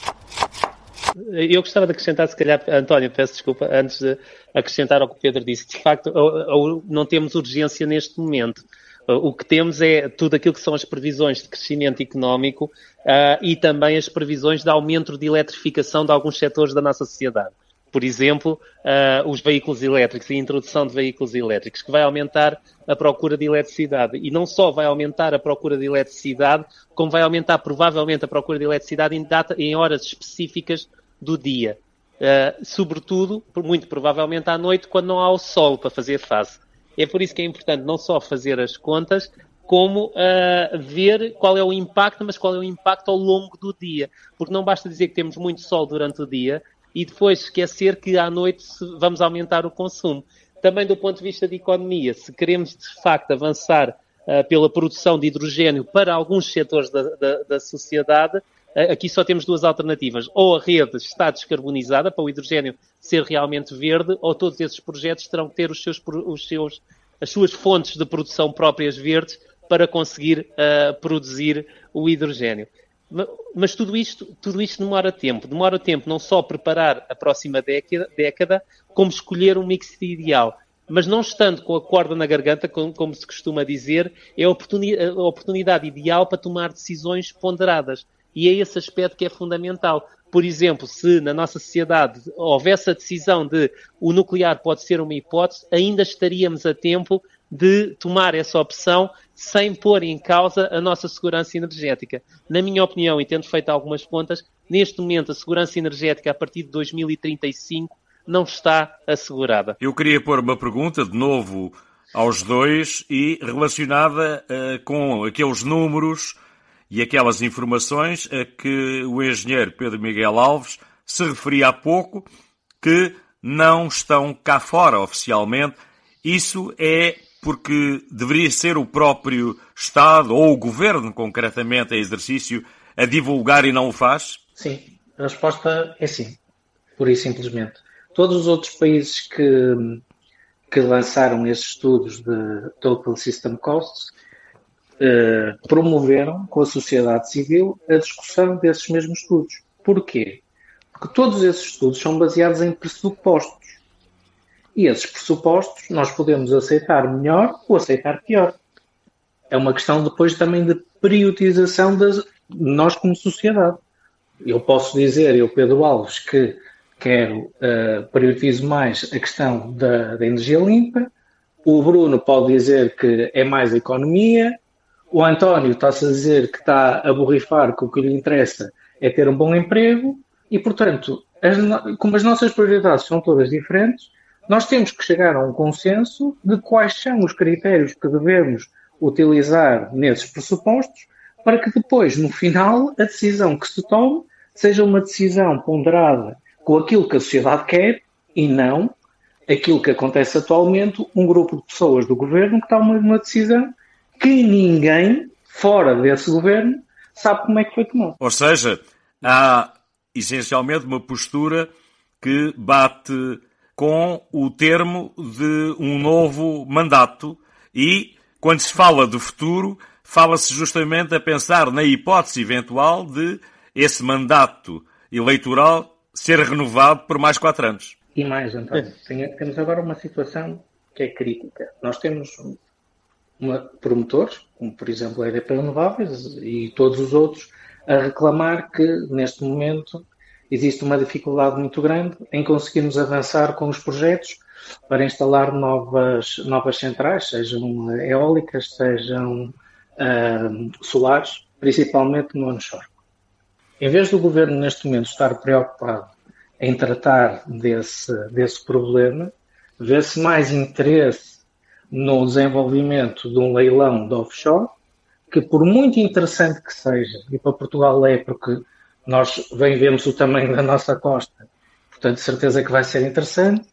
Eu gostava de acrescentar, se calhar, António, peço desculpa, antes de acrescentar ao que o Pedro disse. De facto, não temos urgência neste momento. O que temos é tudo aquilo que são as previsões de crescimento económico uh, e também as previsões de aumento de eletrificação de alguns setores da nossa sociedade. Por exemplo, uh, os veículos elétricos e a introdução de veículos elétricos, que vai aumentar a procura de eletricidade. E não só vai aumentar a procura de eletricidade, como vai aumentar provavelmente a procura de eletricidade em, data, em horas específicas do dia. Uh, sobretudo, muito provavelmente à noite, quando não há o sol para fazer face. É por isso que é importante não só fazer as contas, como uh, ver qual é o impacto, mas qual é o impacto ao longo do dia. Porque não basta dizer que temos muito sol durante o dia e depois esquecer que à noite vamos aumentar o consumo. Também do ponto de vista de economia, se queremos de facto avançar uh, pela produção de hidrogénio para alguns setores da, da, da sociedade, uh, aqui só temos duas alternativas. Ou a rede está descarbonizada para o hidrogénio ser realmente verde, ou todos esses projetos terão que ter os seus, os seus, as suas fontes de produção próprias verdes para conseguir uh, produzir o hidrogénio. Mas tudo isto, tudo isto demora tempo. Demora tempo não só preparar a próxima década, década como escolher um mix ideal. Mas não estando com a corda na garganta, como, como se costuma dizer, é a oportunidade, a oportunidade ideal para tomar decisões ponderadas. E é esse aspecto que é fundamental. Por exemplo, se na nossa sociedade houvesse a decisão de o nuclear pode ser uma hipótese, ainda estaríamos a tempo de tomar essa opção sem pôr em causa a nossa segurança energética. Na minha opinião, e tendo feito algumas contas, neste momento a segurança energética a partir de dois mil e trinta e cinco não está assegurada. Eu queria pôr uma pergunta, de novo, aos dois e relacionada uh, com aqueles números e aquelas informações a que o engenheiro Pedro Miguel Alves se referia há pouco, que não estão cá fora oficialmente. Isso é porque deveria ser o próprio Estado, ou o Governo, concretamente, em exercício, a divulgar e não o faz? Sim, a resposta é sim, pura e simplesmente. Todos os outros países que, que lançaram esses estudos de Total System Costs, eh, promoveram com a sociedade civil a discussão desses mesmos estudos. Porquê? Porque todos esses estudos são baseados em pressupostos. E esses pressupostos nós podemos aceitar melhor ou aceitar pior. É uma questão depois também de priorização de nós como sociedade. Eu posso dizer, eu Pedro Alves, que quero, uh, priorizo mais a questão da, da energia limpa. O Bruno pode dizer que é mais a economia. O António está-se a dizer que está a borrifar que o que lhe interessa é ter um bom emprego. E, portanto, as, como as nossas prioridades são todas diferentes, nós temos que chegar a um consenso de quais são os critérios que devemos utilizar nesses pressupostos para que depois, no final, a decisão que se tome seja uma decisão ponderada com aquilo que a sociedade quer e não aquilo que acontece atualmente, um grupo de pessoas do governo que toma uma decisão que ninguém, fora desse governo, sabe como é que foi tomado. Ou seja, há essencialmente uma postura que bate com o termo de um novo mandato e, quando se fala do futuro, fala-se justamente a pensar na hipótese eventual de esse mandato eleitoral ser renovado por mais quatro anos. E mais, António, temos agora uma situação que é crítica. Nós temos uma, promotores, como por exemplo a E D P Renováveis e todos os outros, a reclamar que neste momento existe uma dificuldade muito grande em conseguirmos avançar com os projetos para instalar novas, novas centrais, sejam eólicas, sejam uh, solares, principalmente no onshore. Em vez do governo neste momento estar preocupado em tratar desse, desse problema, vê-se mais interesse no desenvolvimento de um leilão de offshore, que por muito interessante que seja, e para Portugal é porque nós bem vemos o tamanho da nossa costa, portanto, de certeza que vai ser interessante,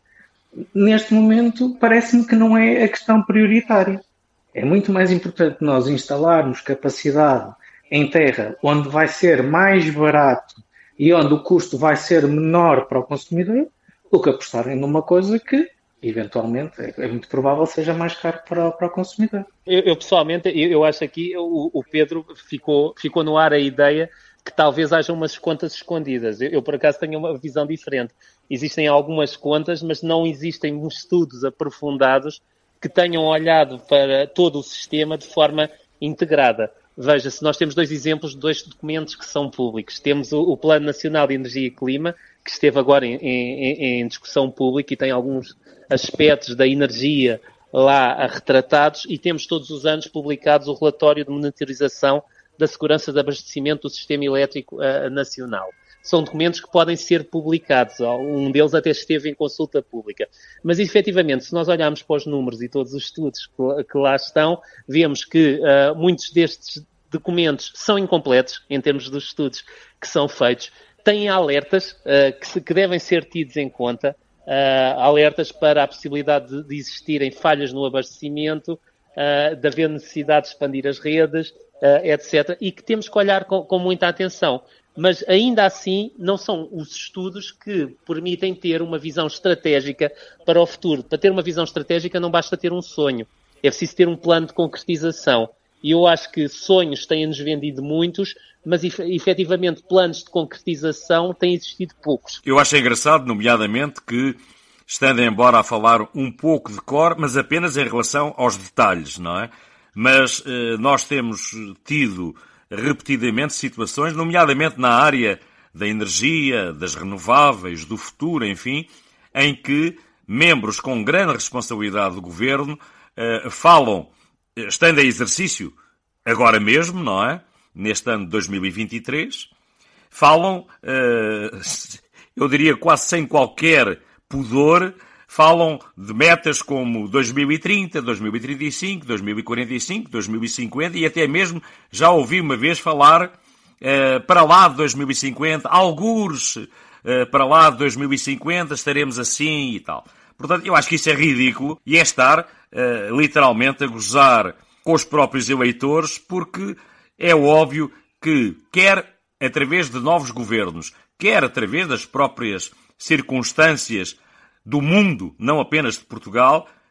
neste momento parece-me que não é a questão prioritária. É muito mais importante nós instalarmos capacidade em terra onde vai ser mais barato e onde o custo vai ser menor para o consumidor, do que apostarem numa coisa que, eventualmente, é muito provável seja mais caro para, para o consumidor. Eu, eu pessoalmente, eu, eu acho aqui, o, o Pedro ficou, ficou no ar a ideia que talvez haja umas contas escondidas. Eu, eu, por acaso, tenho uma visão diferente. Existem algumas contas, mas não existem estudos aprofundados que tenham olhado para todo o sistema de forma integrada. Veja-se, nós temos dois exemplos de dois documentos que são públicos. Temos o, o Plano Nacional de Energia e Clima, que esteve agora em, em, em discussão pública e tem alguns aspectos da energia lá retratados, e temos todos os anos publicados o relatório de monitorização da segurança de abastecimento do sistema elétrico uh, nacional. São documentos que podem ser publicados, um deles até esteve em consulta pública. Mas, efetivamente, se nós olharmos para os números e todos os estudos que, que lá estão, vemos que uh, muitos destes documentos são incompletos, em termos dos estudos que são feitos, têm alertas uh, que, se, que devem ser tidos em conta, uh, alertas para a possibilidade de, de existirem falhas no abastecimento, uh, de haver necessidade de expandir as redes, uh, etcétera, e que temos que olhar com, com muita atenção. Mas, ainda assim, não são os estudos que permitem ter uma visão estratégica para o futuro. Para ter uma visão estratégica não basta ter um sonho, é preciso ter um plano de concretização. E eu acho que sonhos têm-nos vendido muitos, mas efetivamente planos de concretização têm existido poucos. Eu acho engraçado, nomeadamente, que estando embora a falar um pouco de cor, mas apenas em relação aos detalhes, não é? Mas eh, nós temos tido repetidamente situações, nomeadamente na área da energia, das renováveis, do futuro, enfim, em que membros com grande responsabilidade do governo eh, falam, estando em exercício agora mesmo, não é? Neste ano de dois mil e vinte e três, falam, eh, eu diria quase sem qualquer pudor, falam de metas como dois mil e trinta, dois mil e trinta e cinco, dois mil e quarenta e cinco, dois mil e cinquenta e até mesmo já ouvi uma vez falar eh, para lá de dois mil e cinquenta, algures eh, para lá de dois mil e cinquenta estaremos assim e tal. Portanto, eu acho que isso é ridículo e é estar eh, literalmente a gozar com os próprios eleitores, porque é óbvio que quer através de novos governos, quer através das próprias circunstâncias do mundo, não apenas de Portugal,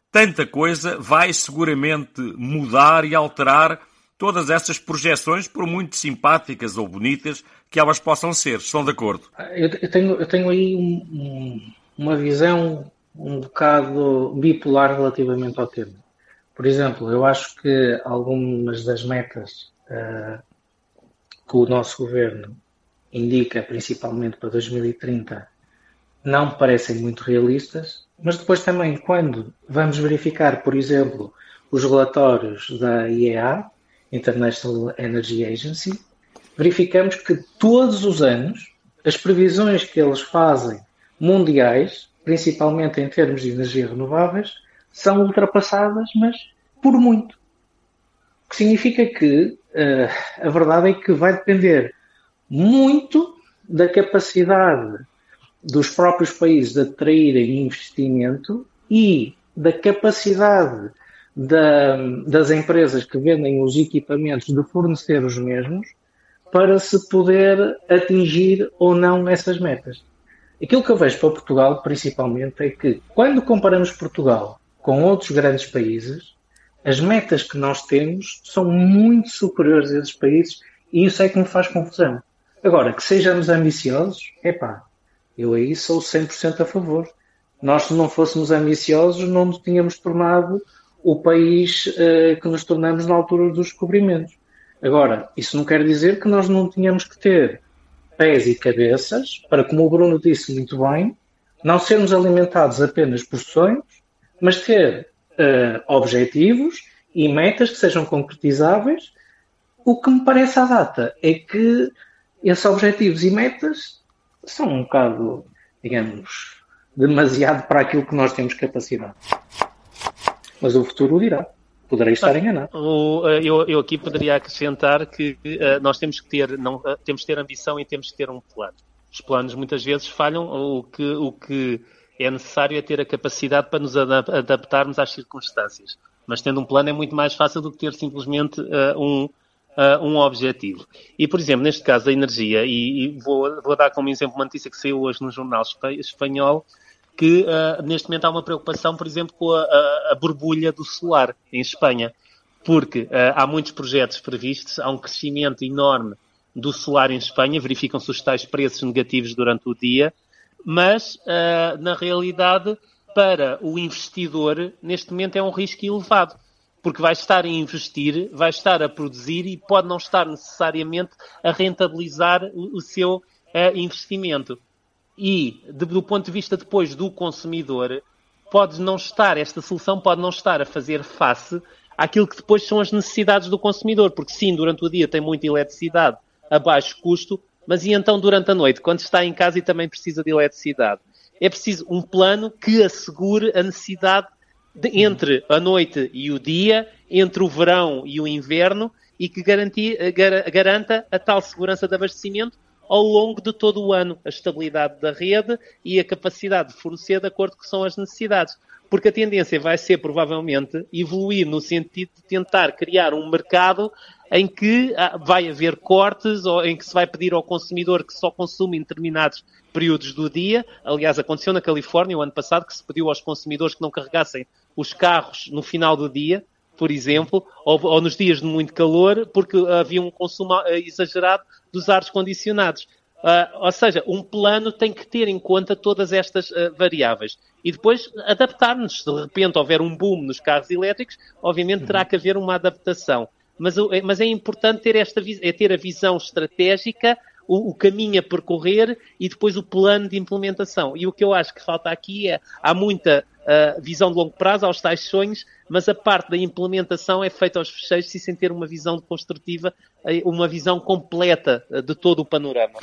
tanta coisa vai seguramente mudar e alterar todas essas projeções, por muito simpáticas ou bonitas que elas possam ser. Estão de acordo? Eu, eu, tenho, eu tenho aí um, um, uma visão um bocado bipolar relativamente ao tema. Por exemplo, eu acho que algumas das metas uh, que o nosso governo indica, principalmente para dois mil e trinta, não me parecem muito realistas, mas depois também, quando vamos verificar, por exemplo, os relatórios da I E A, International Energy Agency, verificamos que todos os anos as previsões que eles fazem mundiais, principalmente em termos de energias renováveis, são ultrapassadas, mas por muito. O que significa que uh, a verdade é que vai depender muito da capacidade dos próprios países de atraírem investimento e da capacidade da, das empresas que vendem os equipamentos de fornecer os mesmos para se poder atingir ou não essas metas. Aquilo que eu vejo para Portugal, principalmente, é que quando comparamos Portugal com outros grandes países, as metas que nós temos são muito superiores a esses países e isso é que me faz confusão. Agora, que sejamos ambiciosos, epá, eu aí sou cem por cento a favor. Nós, se não fôssemos ambiciosos, não nos tínhamos tornado o país uh, que nos tornamos na altura dos descobrimentos. Agora, isso não quer dizer que nós não tínhamos que ter pés e cabeças para, como o Bruno disse muito bem, não sermos alimentados apenas por sonhos, mas ter uh, objetivos e metas que sejam concretizáveis. O que me parece à data é que esses objetivos e metas são um bocado, digamos, demasiado para aquilo que nós temos capacidade. Mas o futuro o dirá. Poderei estar enganado. Eu, eu aqui poderia acrescentar que uh, nós temos que ter, não, uh, temos que ter ambição e temos que ter um plano. Os planos muitas vezes falham, o que, o que é necessário é ter a capacidade para nos adaptarmos às circunstâncias. Mas tendo um plano é muito mais fácil do que ter simplesmente uh, um, uh, um objetivo. E, por exemplo, neste caso da energia, e, e vou, vou dar como exemplo uma notícia que saiu hoje no jornal espanhol, que uh, neste momento há uma preocupação, por exemplo, com a, a, a borbulha do solar em Espanha, porque uh, há muitos projetos previstos, há um crescimento enorme do solar em Espanha, verificam-se os tais preços negativos durante o dia, mas, uh, na realidade, para o investidor, neste momento é um risco elevado, porque vai estar a investir, vai estar a produzir e pode não estar necessariamente a rentabilizar o, o seu uh, investimento. E, de, do ponto de vista depois do consumidor, pode não estar, esta solução pode não estar a fazer face àquilo que depois são as necessidades do consumidor, porque sim, durante o dia tem muita eletricidade a baixo custo, mas e então durante a noite, quando está em casa e também precisa de eletricidade? É preciso um plano que assegure a necessidade de, entre a noite e o dia, entre o verão e o inverno, e que garanti, gar, garanta a tal segurança de abastecimento ao longo de todo o ano, a estabilidade da rede e a capacidade de fornecer de acordo com são as necessidades. Porque a tendência vai ser, provavelmente, evoluir no sentido de tentar criar um mercado em que vai haver cortes ou em que se vai pedir ao consumidor que só consuma em determinados períodos do dia. Aliás, aconteceu na Califórnia o ano passado que se pediu aos consumidores que não carregassem os carros no final do dia, por exemplo, ou, ou nos dias de muito calor, porque havia um consumo exagerado dos ares condicionados. Uh, ou seja, um plano tem que ter em conta todas estas uh, variáveis. E depois adaptar-nos. Se de repente houver um boom nos carros elétricos, obviamente terá que haver uma adaptação. Mas, mas é importante ter, esta, é ter a visão estratégica, o, o caminho a percorrer e depois o plano de implementação. E o que eu acho que falta aqui é, há muita uh, visão de longo prazo, aos tais sonhos, mas a parte da implementação é feita aos fecheiros e sem ter uma visão construtiva, uma visão completa de todo o panorama.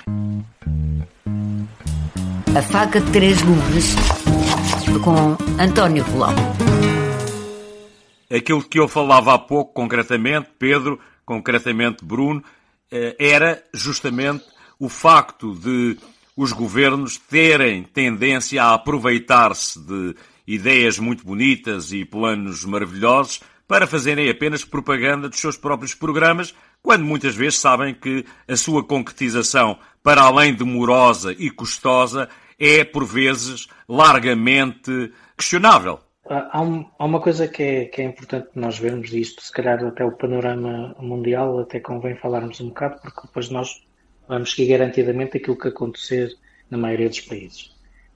A faca de três gumes, com António Colão. Aquilo que eu falava há pouco, concretamente, Pedro, concretamente Bruno, era justamente o facto de os governos terem tendência a aproveitar-se de ideias muito bonitas e planos maravilhosos para fazerem apenas propaganda dos seus próprios programas, quando muitas vezes sabem que a sua concretização, para além de morosa e custosa, é, por vezes, largamente questionável. Há, um, há uma coisa que é, que é importante nós vermos, e isto se calhar até o panorama mundial até convém falarmos um bocado, porque depois nós vamos seguir garantidamente aquilo que acontecer na maioria dos países.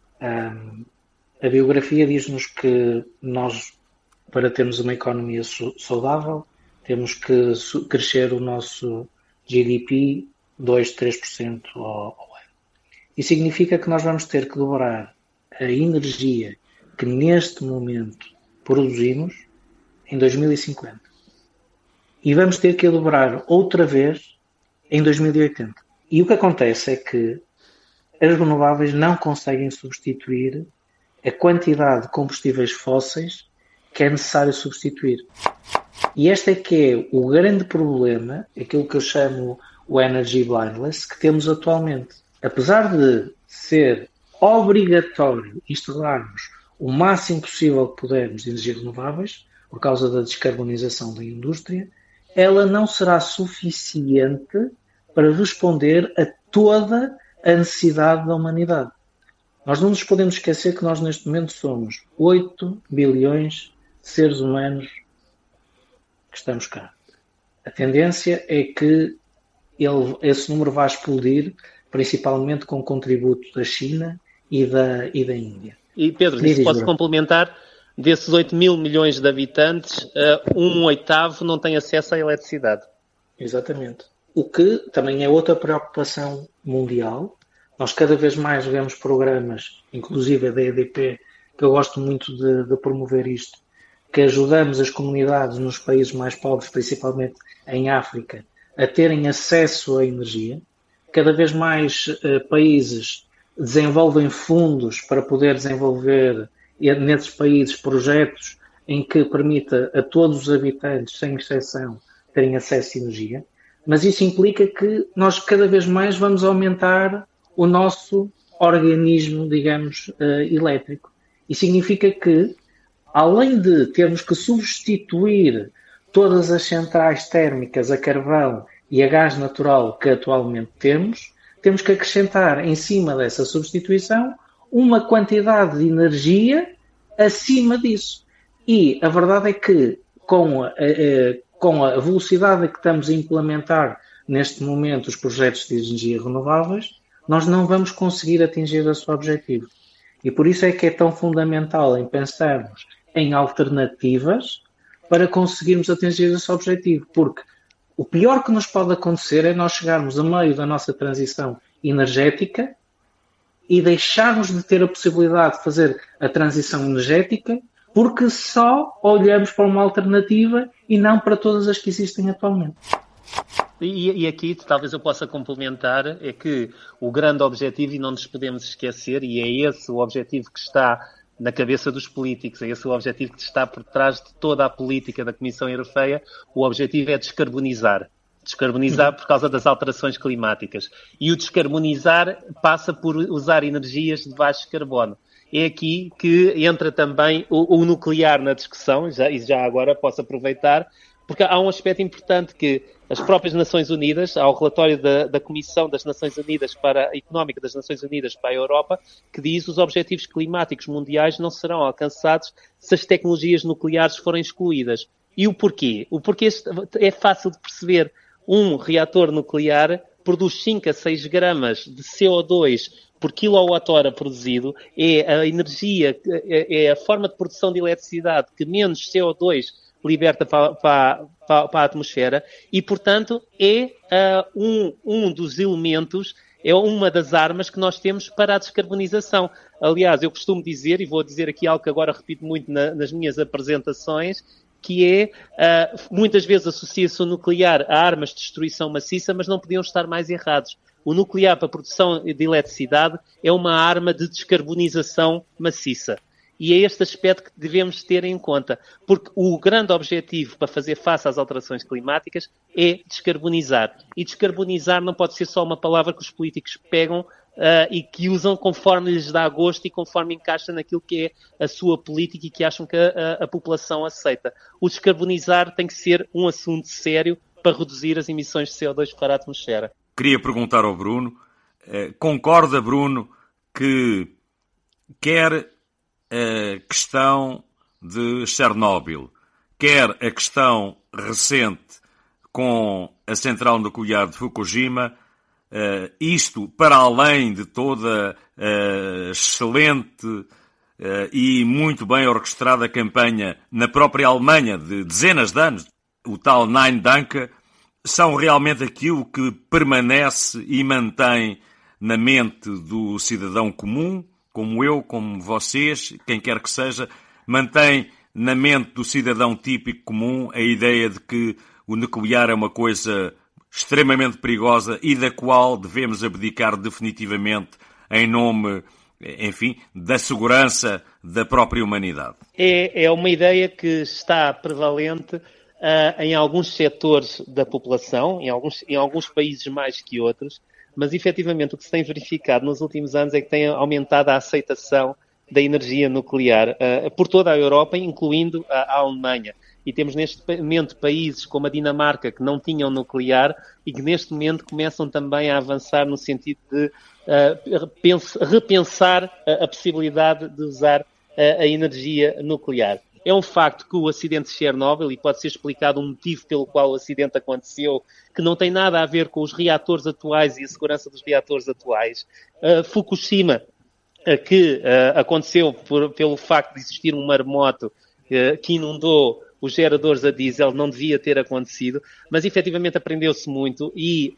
Um, a biografia diz-nos que nós, para termos uma economia saudável, temos que crescer o nosso G D P dois, três por cento ao, ao ano. Isso significa que nós vamos ter que dobrar a energia que neste momento produzimos em dois mil e cinquenta. E vamos ter que a dobrar outra vez em dois mil e oitenta. E o que acontece é que as renováveis não conseguem substituir a quantidade de combustíveis fósseis que é necessário substituir. E este é que é o grande problema, aquilo que eu chamo o energy blindness, que temos atualmente. Apesar de ser obrigatório instalarmos o máximo possível que pudermos de energias renováveis, por causa da descarbonização da indústria, ela não será suficiente para responder a toda a necessidade da humanidade. Nós não nos podemos esquecer que nós neste momento somos oito bilhões de seres humanos que estamos cá. A tendência é que ele, esse número vai explodir, principalmente com o contributo da China e da, e da Índia. E Pedro, se posso complementar, desses oito mil milhões de habitantes, um oitavo não tem acesso à eletricidade. Exatamente. O que também é outra preocupação mundial. Nós cada vez mais vemos programas, inclusive a da E D P, que eu gosto muito de, de promover isto, que ajudamos as comunidades nos países mais pobres, principalmente em África, a terem acesso à energia. Cada vez mais uh, países desenvolvem fundos para poder desenvolver nesses países projetos em que permita a todos os habitantes, sem exceção, terem acesso à energia. Mas isso implica que nós cada vez mais vamos aumentar o nosso organismo, digamos, uh, elétrico. E significa que, além de termos que substituir todas as centrais térmicas a carvão e a gás natural que atualmente temos, temos que acrescentar em cima dessa substituição uma quantidade de energia acima disso. E a verdade é que, com a, a, com a velocidade que estamos a implementar neste momento os projetos de energia renováveis, nós não vamos conseguir atingir esse objetivo. E por isso é que é tão fundamental em pensarmos em alternativas para conseguirmos atingir esse objetivo. Porque o pior que nos pode acontecer é nós chegarmos a meio da nossa transição energética e deixarmos de ter a possibilidade de fazer a transição energética porque só olhamos para uma alternativa e não para todas as que existem atualmente. E, e aqui, talvez eu possa complementar, é que o grande objetivo, e não nos podemos esquecer, e é esse o objetivo que está na cabeça dos políticos, é esse o objetivo que está por trás de toda a política da Comissão Europeia, o objetivo é descarbonizar. Descarbonizar por causa das alterações climáticas. E o descarbonizar passa por usar energias de baixo carbono. É aqui que entra também o, o nuclear na discussão, já, e já agora posso aproveitar, porque há um aspecto importante que as próprias Nações Unidas, há o relatório da, da Comissão das Nações Unidas para, Económica das Nações Unidas para a Europa, que diz que os objetivos climáticos mundiais não serão alcançados se as tecnologias nucleares forem excluídas. E o porquê? O porquê é fácil de perceber. Um reator nuclear produz cinco a seis gramas de C O dois por quilowatt-hora produzido, é a energia, é a forma de produção de eletricidade que menos C O dois liberta para, para, para, para a atmosfera e, portanto, é uh, um, um dos elementos, é uma das armas que nós temos para a descarbonização. Aliás, eu costumo dizer, e vou dizer aqui algo que agora repito muito na, nas minhas apresentações, que é, uh, muitas vezes associa-se o nuclear a armas de destruição maciça, mas não podiam estar mais errados. O nuclear para a produção de eletricidade é uma arma de descarbonização maciça. E é este aspecto que devemos ter em conta, porque o grande objetivo para fazer face às alterações climáticas é descarbonizar. E descarbonizar não pode ser só uma palavra que os políticos pegam uh, e que usam conforme lhes dá gosto e conforme encaixa naquilo que é a sua política e que acham que a, a, a população aceita. O descarbonizar tem que ser um assunto sério para reduzir as emissões de C O dois para a atmosfera. Queria perguntar ao Bruno, eh, concorda, Bruno, que quer a questão de Chernobyl, quer a questão recente com a central nuclear de Fukushima, uh, isto para além de toda a excelente uh, e muito bem orquestrada campanha na própria Alemanha de dezenas de anos, o tal Nein Danke, são realmente aquilo que permanece e mantém na mente do cidadão comum, como eu, como vocês, quem quer que seja, mantém na mente do cidadão típico comum a ideia de que o nuclear é uma coisa extremamente perigosa e da qual devemos abdicar definitivamente em nome, enfim, da segurança da própria humanidade. É, é uma ideia que está prevalente uh, em alguns setores da população, em alguns, em alguns países mais que outros, mas efetivamente o que se tem verificado nos últimos anos é que tem aumentado a aceitação da energia nuclear uh, por toda a Europa, incluindo a, a Alemanha. E temos neste momento países como a Dinamarca que não tinham nuclear e que neste momento começam também a avançar no sentido de uh, repensar a, a possibilidade de usar uh, a energia nuclear. É um facto que o acidente de Chernobyl, e pode ser explicado um motivo pelo qual o acidente aconteceu, que não tem nada a ver com os reatores atuais e a segurança dos reatores atuais. Uh, Fukushima, uh, que uh, aconteceu por, pelo facto de existir um maremoto uh, que inundou os geradores a diesel, não devia ter acontecido, mas efetivamente aprendeu-se muito e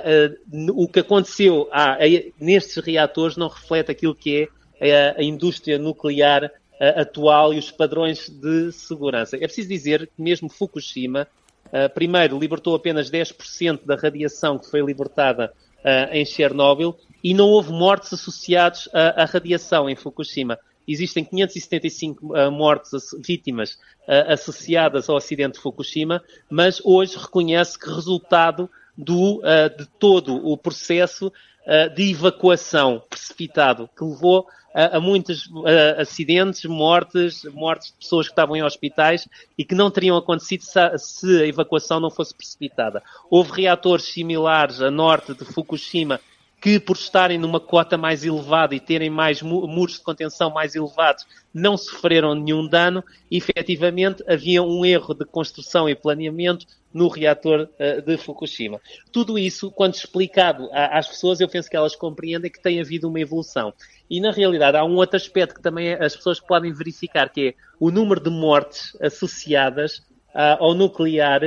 uh, uh, o que aconteceu ah, uh, nestes reatores não reflete aquilo que é uh, a indústria nuclear uh, atual e os padrões de segurança. É preciso dizer que mesmo Fukushima, uh, primeiro, libertou apenas dez por cento da radiação que foi libertada uh, em Chernobyl e não houve mortes associadas à, à radiação em Fukushima. Existem quinhentas e setenta e cinco uh, mortes, vítimas uh, associadas ao acidente de Fukushima, mas hoje reconhece que resultado do, uh, de todo o processo uh, de evacuação precipitado, que levou uh, a muitos uh, acidentes, mortes, mortes de pessoas que estavam em hospitais e que não teriam acontecido se a, se a evacuação não fosse precipitada. Houve reatores similares a norte de Fukushima que, por estarem numa cota mais elevada e terem mais muros de contenção mais elevados, não sofreram nenhum dano. E, efetivamente, havia um erro de construção e planeamento no reator uh, de Fukushima. Tudo isso, quando explicado a, às pessoas, eu penso que elas compreendem que tem havido uma evolução. E, na realidade, há um outro aspecto que também as pessoas podem verificar, que é o número de mortes associadas uh, ao nuclear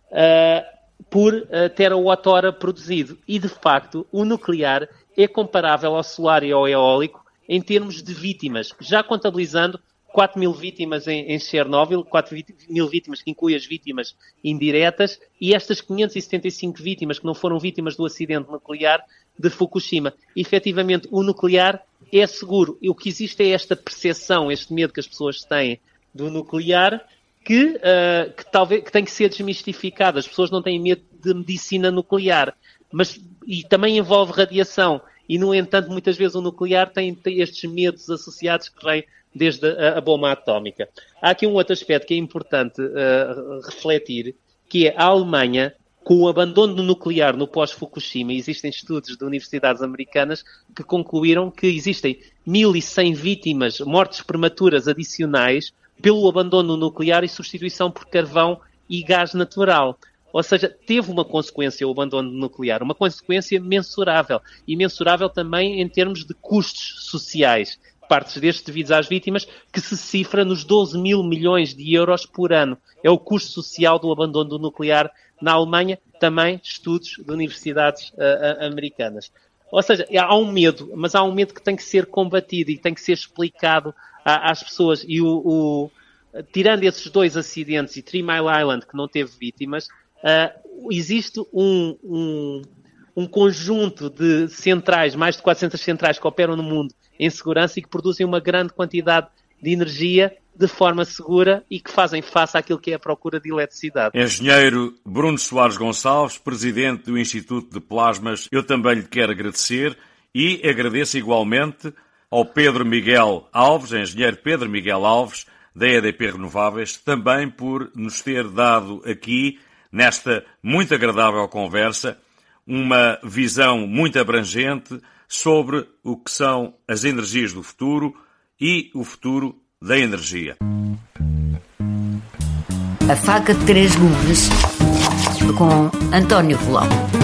uh, por uh, terawatt-hora produzido. E, de facto, o nuclear é comparável ao solar e ao eólico em termos de vítimas, já contabilizando quatro mil vítimas em, em Chernobyl, quatro mil vítimas que inclui as vítimas indiretas, e estas quinhentas e setenta e cinco vítimas que não foram vítimas do acidente nuclear de Fukushima. E, efetivamente, o nuclear é seguro. E o que existe é esta percepção, este medo que as pessoas têm do nuclear, Que, uh, que, talvez, que tem que ser desmistificado. As pessoas não têm medo de medicina nuclear, mas e também envolve radiação. E, no entanto, muitas vezes o nuclear tem, tem estes medos associados que vêm desde a, a bomba atómica. Há aqui um outro aspecto que é importante uh, refletir, que é a Alemanha, com o abandono do nuclear no pós-Fukushima. Existem estudos de universidades americanas que concluíram que existem mil e cem vítimas, mortes prematuras adicionais, pelo abandono nuclear e substituição por carvão e gás natural. Ou seja, teve uma consequência o abandono nuclear, uma consequência mensurável. E mensurável também em termos de custos sociais. Partes destes devidos às vítimas, que se cifra nos doze mil milhões de euros por ano. É o custo social do abandono do nuclear na Alemanha, também estudos de universidades uh, americanas. Ou seja, há um medo, mas há um medo que tem que ser combatido e tem que ser explicado às pessoas. E o, o, tirando esses dois acidentes e Three Mile Island, que não teve vítimas, uh, existe um, um, um conjunto de centrais, mais de quatrocentas centrais que operam no mundo em segurança e que produzem uma grande quantidade de energia de forma segura e que fazem face àquilo que é a procura de eletricidade. Engenheiro Bruno Soares Gonçalves, presidente do Instituto de Plasmas, eu também lhe quero agradecer e agradeço igualmente ao Pedro Miguel Alves, engenheiro Pedro Miguel Alves, da E D P Renováveis, também por nos ter dado aqui, nesta muito agradável conversa, uma visão muito abrangente sobre o que são as energias do futuro e o futuro da energia. A Faca de Três Gumes, com António Rolão.